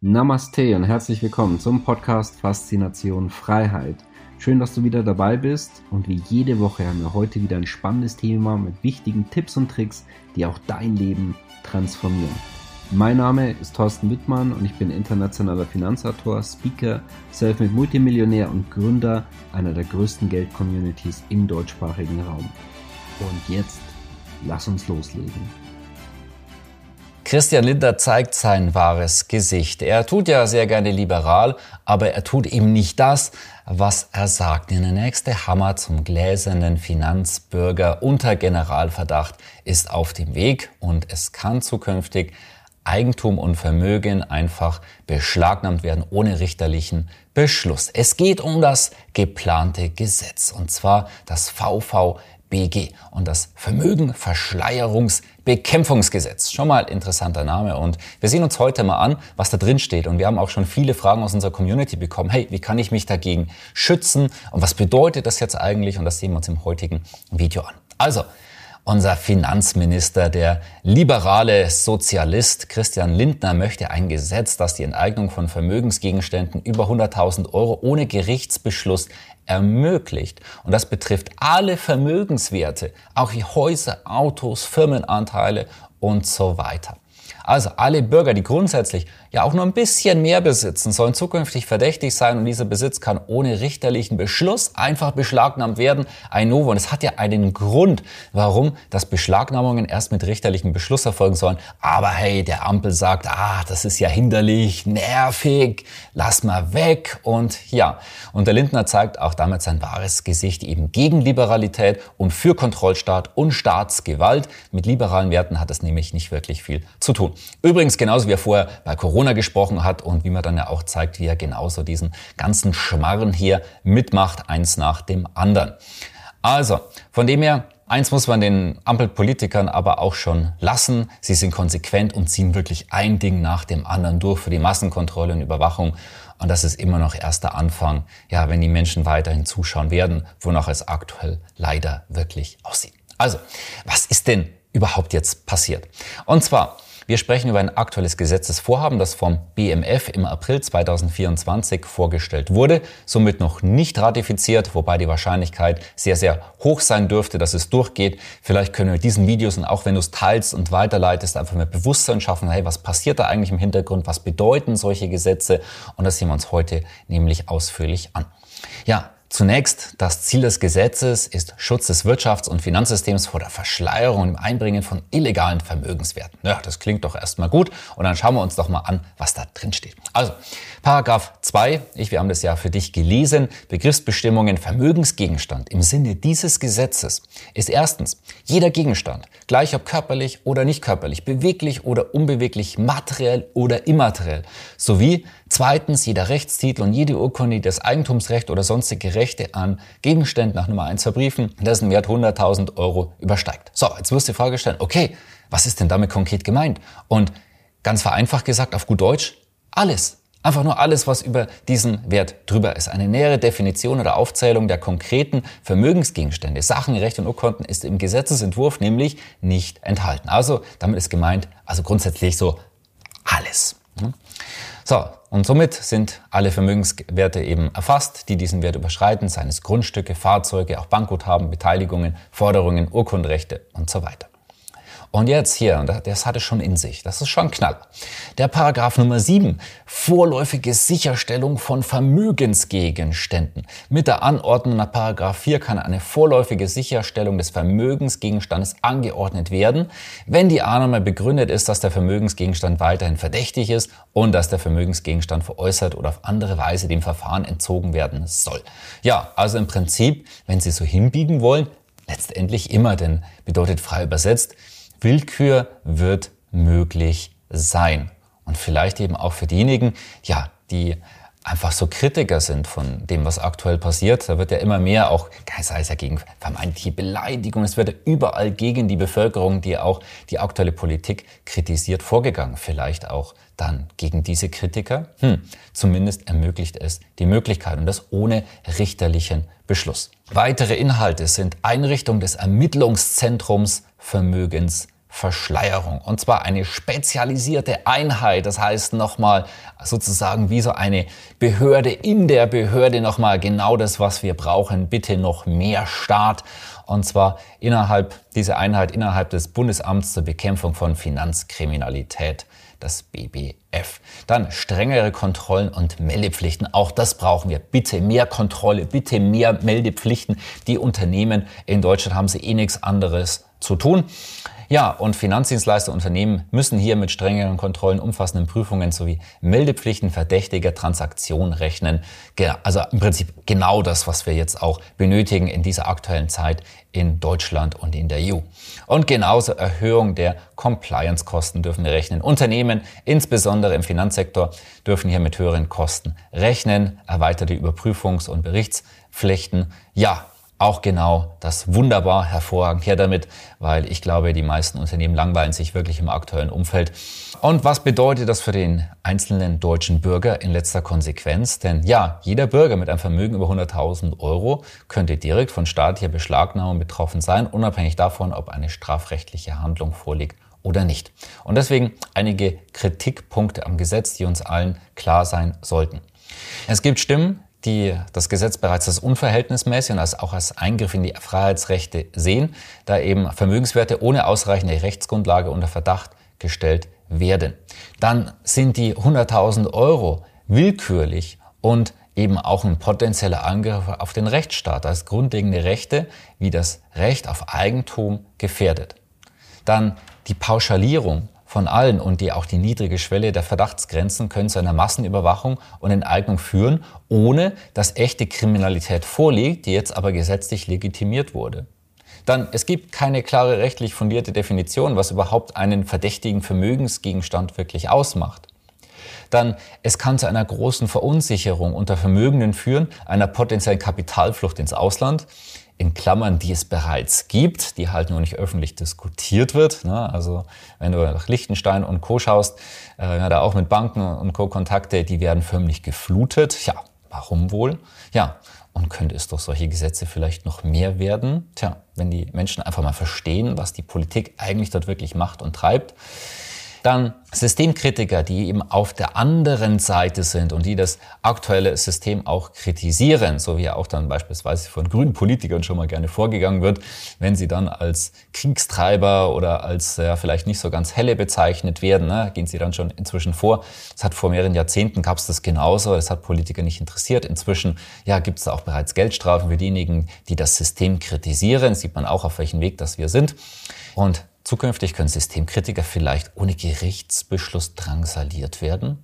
Namaste und herzlich willkommen zum Podcast Faszination Freiheit. Schön, dass du wieder dabei bist und wie jede Woche haben wir heute wieder ein spannendes Thema mit wichtigen Tipps und Tricks, die auch dein Leben transformieren. Mein Name ist Thorsten Wittmann und ich bin internationaler Finanzautor, Speaker, Selfmade Multimillionär und Gründer einer der größten Geld-Communities im deutschsprachigen Raum. Und jetzt, lass uns loslegen. Christian Lindner zeigt sein wahres Gesicht. Er tut ja sehr gerne liberal, aber er tut eben nicht das, was er sagt. Der nächste Hammer zum gläsernen Finanzbürger unter Generalverdacht ist auf dem Weg und es kann zukünftig Eigentum und Vermögen einfach beschlagnahmt werden ohne richterlichen Beschluss. Es geht um das geplante Gesetz und zwar das VVBG und das Vermögenverschleierungsbekämpfungsgesetz. Schon mal interessanter Name und wir sehen uns heute mal an, was da drin steht und wir haben auch schon viele Fragen aus unserer Community bekommen. Hey, wie kann ich mich dagegen schützen und was bedeutet das jetzt eigentlich? Und das sehen wir uns im heutigen Video an. Also, unser Finanzminister, der liberale Sozialist Christian Lindner, möchte ein Gesetz, das die Enteignung von Vermögensgegenständen über 100.000 € ohne Gerichtsbeschluss ermöglicht. Und das betrifft alle Vermögenswerte, auch wie Häuser, Autos, Firmenanteile und so weiter. Also alle Bürger, die grundsätzlich ja auch nur ein bisschen mehr besitzen, sollen zukünftig verdächtig sein und dieser Besitz kann ohne richterlichen Beschluss einfach beschlagnahmt werden. Ein Novum. Und es hat ja einen Grund, warum das Beschlagnahmungen erst mit richterlichem Beschluss erfolgen sollen. Aber hey, der Ampel sagt, das ist ja hinderlich, nervig, lass mal weg. Und ja, und der Lindner zeigt auch damit sein wahres Gesicht eben gegen Liberalität und für Kontrollstaat und Staatsgewalt. Mit liberalen Werten hat es nämlich nicht wirklich viel zu tun. Übrigens genauso wie er vorher bei Corona gesprochen hat und wie man dann ja auch zeigt, wie er genauso diesen ganzen Schmarren hier mitmacht, eins nach dem anderen. Also, von dem her, eins muss man den Ampelpolitikern aber auch schon lassen. Sie sind konsequent und ziehen wirklich ein Ding nach dem anderen durch für die Massenkontrolle und Überwachung. Und das ist immer noch erst der Anfang, ja, wenn die Menschen weiterhin zuschauen werden, wonach es aktuell leider wirklich aussieht. Also, was ist denn überhaupt jetzt passiert? Und zwar, wir sprechen über ein aktuelles Gesetzesvorhaben, das vom BMF im April 2024 vorgestellt wurde, somit noch nicht ratifiziert, wobei die Wahrscheinlichkeit sehr, sehr hoch sein dürfte, dass es durchgeht. Vielleicht können wir mit diesen Videos und auch wenn du es teilst und weiterleitest, einfach mehr Bewusstsein schaffen, hey, was passiert da eigentlich im Hintergrund, was bedeuten solche Gesetze? Und das sehen wir uns heute nämlich ausführlich an. Ja, zunächst, das Ziel des Gesetzes ist Schutz des Wirtschafts- und Finanzsystems vor der Verschleierung und dem Einbringen von illegalen Vermögenswerten. Ja, das klingt doch erstmal gut und dann schauen wir uns doch mal an, was da drin steht. Also, Paragraph 2, wir haben das ja für dich gelesen, Begriffsbestimmungen Vermögensgegenstand im Sinne dieses Gesetzes ist erstens jeder Gegenstand, gleich ob körperlich oder nicht körperlich, beweglich oder unbeweglich, materiell oder immateriell, sowie zweitens jeder Rechtstitel und jede Urkunde, die das Eigentumsrecht oder sonstige Rechte an Gegenständen nach Nummer 1 verbriefen, dessen Wert 100.000 € übersteigt. So, jetzt wirst du die Frage stellen, okay, was ist denn damit konkret gemeint? Und ganz vereinfacht gesagt, auf gut Deutsch, alles. Einfach nur alles, was über diesen Wert drüber ist. Eine nähere Definition oder Aufzählung der konkreten Vermögensgegenstände, Sachen, Rechte und Urkunden ist im Gesetzesentwurf nämlich nicht enthalten. Also damit ist gemeint, also grundsätzlich so alles. So, und somit sind alle Vermögenswerte eben erfasst, die diesen Wert überschreiten, seien es Grundstücke, Fahrzeuge, auch Bankguthaben, Beteiligungen, Forderungen, Urkundenrechte und so weiter. Und jetzt hier, und das hat es schon in sich, das ist schon Knall. Der Paragraph Nummer 7, vorläufige Sicherstellung von Vermögensgegenständen. Mit der Anordnung nach Paragraph 4 kann eine vorläufige Sicherstellung des Vermögensgegenstandes angeordnet werden, wenn die Annahme begründet ist, dass der Vermögensgegenstand weiterhin verdächtig ist und dass der Vermögensgegenstand veräußert oder auf andere Weise dem Verfahren entzogen werden soll. Ja, also im Prinzip, wenn Sie so hinbiegen wollen, letztendlich immer, denn bedeutet frei übersetzt, Willkür wird möglich sein. Und vielleicht eben auch für diejenigen, ja, die einfach so Kritiker sind von dem, was aktuell passiert. Da wird ja immer mehr auch, sei es ja gegen vermeintliche Beleidigung, es wird ja überall gegen die Bevölkerung, die auch die aktuelle Politik kritisiert, vorgegangen. Vielleicht auch dann gegen diese Kritiker. Zumindest ermöglicht es die Möglichkeit und das ohne richterlichen Beschluss. Weitere Inhalte sind Einrichtung des Ermittlungszentrums Vermögensverschleierung. Verschleierung. Und zwar eine spezialisierte Einheit. Das heißt nochmal sozusagen wie so eine Behörde in der Behörde nochmal genau das, was wir brauchen. Bitte noch mehr Staat. Und zwar diese Einheit innerhalb des Bundesamts zur Bekämpfung von Finanzkriminalität, das BBF. Dann strengere Kontrollen und Meldepflichten. Auch das brauchen wir. Bitte mehr Kontrolle, bitte mehr Meldepflichten. Die Unternehmen in Deutschland haben sie nichts anderes zu tun. Ja, und Finanzdienstleisterunternehmen müssen hier mit strengeren Kontrollen, umfassenden Prüfungen sowie Meldepflichten verdächtiger Transaktionen rechnen. Also im Prinzip genau das, was wir jetzt auch benötigen in dieser aktuellen Zeit in Deutschland und in der EU. Und genauso Erhöhung der Compliance-Kosten dürfen wir rechnen. Unternehmen, insbesondere im Finanzsektor, dürfen hier mit höheren Kosten rechnen. Erweiterte Überprüfungs- und Berichtspflichten. Ja, auch genau das wunderbar, hervorragend her damit, weil ich glaube, die meisten Unternehmen langweilen sich wirklich im aktuellen Umfeld. Und was bedeutet das für den einzelnen deutschen Bürger in letzter Konsequenz? Denn ja, jeder Bürger mit einem Vermögen über 100.000 Euro könnte direkt von staatlicher Beschlagnahmung betroffen sein, unabhängig davon, ob eine strafrechtliche Handlung vorliegt oder nicht. Und deswegen einige Kritikpunkte am Gesetz, die uns allen klar sein sollten. Es gibt Stimmen, die das Gesetz bereits als unverhältnismäßig und auch als Eingriff in die Freiheitsrechte sehen, da eben Vermögenswerte ohne ausreichende Rechtsgrundlage unter Verdacht gestellt werden. Dann sind die 100.000 Euro willkürlich und eben auch ein potenzieller Angriff auf den Rechtsstaat als grundlegende Rechte wie das Recht auf Eigentum gefährdet. Dann die Pauschalierung von allen und auch die niedrige Schwelle der Verdachtsgrenzen können zu einer Massenüberwachung und Enteignung führen, ohne dass echte Kriminalität vorliegt, die jetzt aber gesetzlich legitimiert wurde. Dann, es gibt keine klare rechtlich fundierte Definition, was überhaupt einen verdächtigen Vermögensgegenstand wirklich ausmacht. Dann, es kann zu einer großen Verunsicherung unter Vermögenden führen, einer potenziellen Kapitalflucht ins Ausland, in Klammern, die es bereits gibt, die halt nur nicht öffentlich diskutiert wird. Also wenn du nach Liechtenstein und Co. schaust, da auch mit Banken und Co. Kontakte, die werden förmlich geflutet. Ja, warum wohl? Ja, und könnte es durch solche Gesetze vielleicht noch mehr werden? Tja, wenn die Menschen einfach mal verstehen, was die Politik eigentlich dort wirklich macht und treibt. Dann Systemkritiker, die eben auf der anderen Seite sind und die das aktuelle System auch kritisieren, so wie auch dann beispielsweise von grünen Politikern schon mal gerne vorgegangen wird, wenn sie dann als Kriegstreiber oder als vielleicht nicht so ganz helle bezeichnet werden, gehen sie dann schon inzwischen vor. Das hat vor mehreren Jahrzehnten gab es das genauso, das hat Politiker nicht interessiert. Inzwischen gibt es da auch bereits Geldstrafen für diejenigen, die das System kritisieren. Sieht man auch, auf welchem Weg das wir sind. Und zukünftig können Systemkritiker vielleicht ohne Gerichtsbeschluss drangsaliert werden.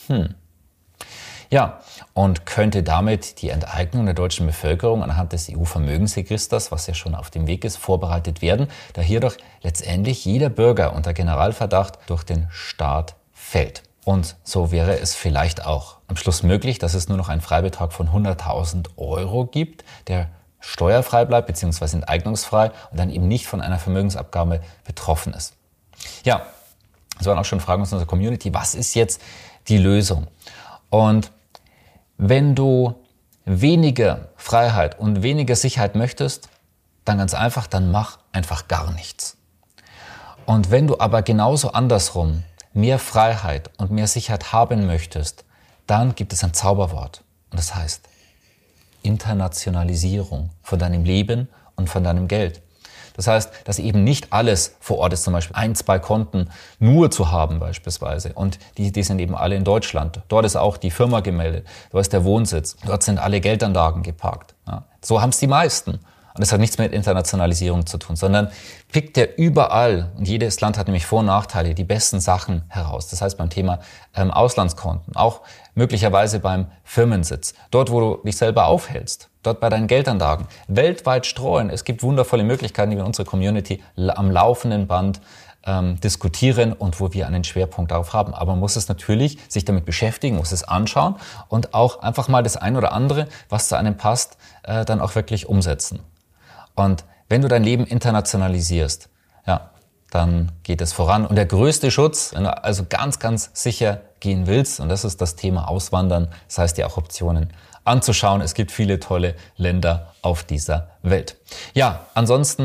Ja, und könnte damit die Enteignung der deutschen Bevölkerung anhand des EU-Vermögensregisters, was ja schon auf dem Weg ist, vorbereitet werden, da hier doch letztendlich jeder Bürger unter Generalverdacht durch den Staat fällt. Und so wäre es vielleicht auch am Schluss möglich, dass es nur noch einen Freibetrag von 100.000 Euro gibt, der steuerfrei bleibt bzw. enteignungsfrei und dann eben nicht von einer Vermögensabgabe betroffen ist. Ja, das waren auch schon Fragen aus unserer Community. Was ist jetzt die Lösung? Und wenn du weniger Freiheit und weniger Sicherheit möchtest, dann ganz einfach, dann mach einfach gar nichts. Und wenn du aber genauso andersrum mehr Freiheit und mehr Sicherheit haben möchtest, dann gibt es ein Zauberwort und das heißt Internationalisierung von deinem Leben und von deinem Geld. Das heißt, dass eben nicht alles vor Ort ist, zum Beispiel 1, 2 Konten nur zu haben beispielsweise. Und die sind eben alle in Deutschland. Dort ist auch die Firma gemeldet, dort ist der Wohnsitz, dort sind alle Geldanlagen geparkt. Ja. So haben es die meisten. Und das hat nichts mit Internationalisierung zu tun, sondern pickt der überall, und jedes Land hat nämlich Vor- und Nachteile, die besten Sachen heraus. Das heißt beim Thema Auslandskonten, auch möglicherweise beim Firmensitz, dort wo du dich selber aufhältst, dort bei deinen Geldanlagen, weltweit streuen. Es gibt wundervolle Möglichkeiten, die wir in unserer Community am laufenden Band diskutieren und wo wir einen Schwerpunkt darauf haben. Aber man muss es natürlich sich damit beschäftigen, muss es anschauen und auch einfach mal das ein oder andere, was zu einem passt, dann auch wirklich umsetzen. Und wenn du dein Leben internationalisierst, dann geht es voran. Und der größte Schutz, wenn du also ganz, ganz sicher gehen willst, und das ist das Thema Auswandern, das heißt dir auch Optionen anzuschauen. Es gibt viele tolle Länder auf dieser Welt. Ja, ansonsten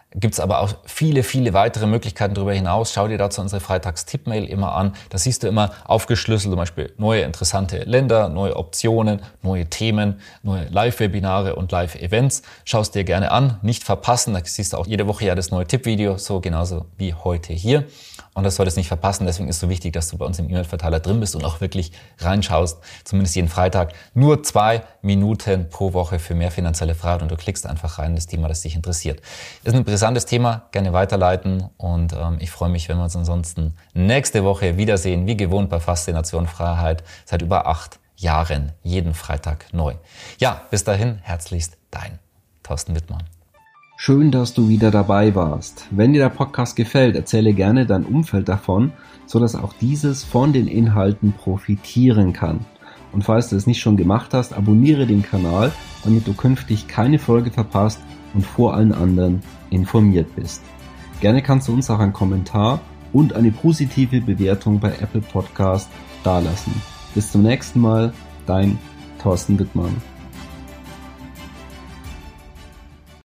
Gibt es aber auch viele, viele weitere Möglichkeiten darüber hinaus. Schau dir dazu unsere Freitags-Tipp-Mail immer an. Da siehst du immer aufgeschlüsselt, zum Beispiel neue interessante Länder, neue Optionen, neue Themen, neue Live-Webinare und Live-Events. Schau es dir gerne an, nicht verpassen. Da siehst du auch jede Woche ja das neue Tippvideo, so genauso wie heute hier. Und das solltest du nicht verpassen. Deswegen ist es so wichtig, dass du bei uns im E-Mail-Verteiler drin bist und auch wirklich reinschaust. Zumindest jeden Freitag. Nur 2 Minuten pro Woche für mehr finanzielle Freiheit. Und du klickst einfach rein in das Thema, das dich interessiert. Ist ein interessantes Thema. Gerne weiterleiten. Und ich freue mich, wenn wir uns ansonsten nächste Woche wiedersehen. Wie gewohnt bei Faszination Freiheit. Seit über 8 Jahren. Jeden Freitag neu. Ja, bis dahin. Herzlichst dein Thorsten Wittmann. Schön, dass du wieder dabei warst. Wenn dir der Podcast gefällt, erzähle gerne dein Umfeld davon, sodass auch dieses von den Inhalten profitieren kann. Und falls du es nicht schon gemacht hast, abonniere den Kanal, damit du künftig keine Folge verpasst und vor allen anderen informiert bist. Gerne kannst du uns auch einen Kommentar und eine positive Bewertung bei Apple Podcast dalassen. Bis zum nächsten Mal, dein Thorsten Wittmann.